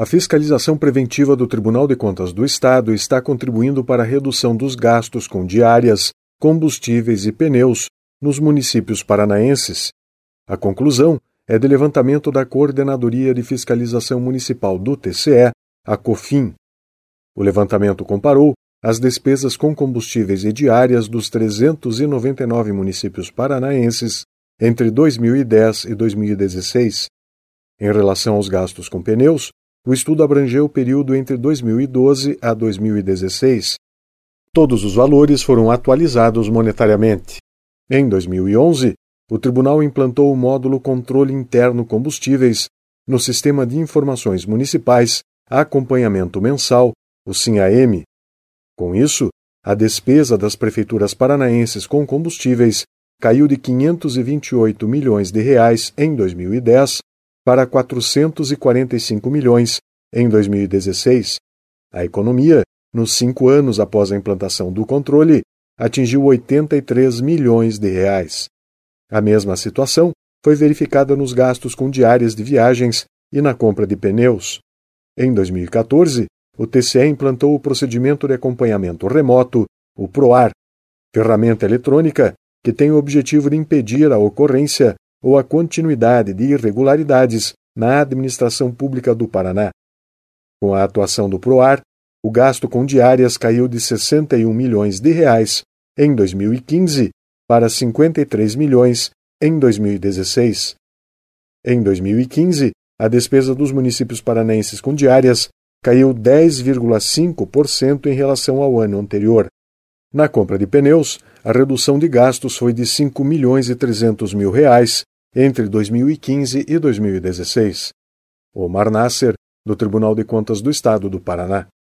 A fiscalização preventiva do Tribunal de Contas do Estado está contribuindo para a redução dos gastos com diárias, combustíveis e pneus nos municípios paranaenses. A conclusão é de levantamento da Coordenadoria de Fiscalização Municipal do TCE, a COFIN. O levantamento comparou as despesas com combustíveis e diárias dos 399 municípios paranaenses entre 2010 e 2016. Em relação aos gastos com pneus, o estudo abrangeu o período entre 2012 a 2016. Todos os valores foram atualizados monetariamente. Em 2011, o Tribunal implantou o módulo Controle Interno Combustíveis no Sistema de Informações Municipais Acompanhamento Mensal, o SINAM. Com isso, a despesa das prefeituras paranaenses com combustíveis caiu de R$ 528 milhões em 2010 para 445 milhões em 2016. A economia, nos 5 anos após a implantação do controle, atingiu 83 milhões de reais. A mesma situação foi verificada nos gastos com diárias de viagens e na compra de pneus. Em 2014, o TCE implantou o procedimento de acompanhamento remoto, o PROAR, ferramenta eletrônica que tem o objetivo de impedir a ocorrência ou a continuidade de irregularidades na administração pública do Paraná. Com a atuação do PROAR, o gasto com diárias caiu de R$ 61 milhões em 2015 para 53 milhões em 2016. Em 2015, a despesa dos municípios paranaenses com diárias caiu 10,5% em relação ao ano anterior. Na compra de pneus, a redução de gastos foi de R$ 5 milhões e 300 mil entre 2015 e 2016. Omar Nasser, do Tribunal de Contas do Estado do Paraná.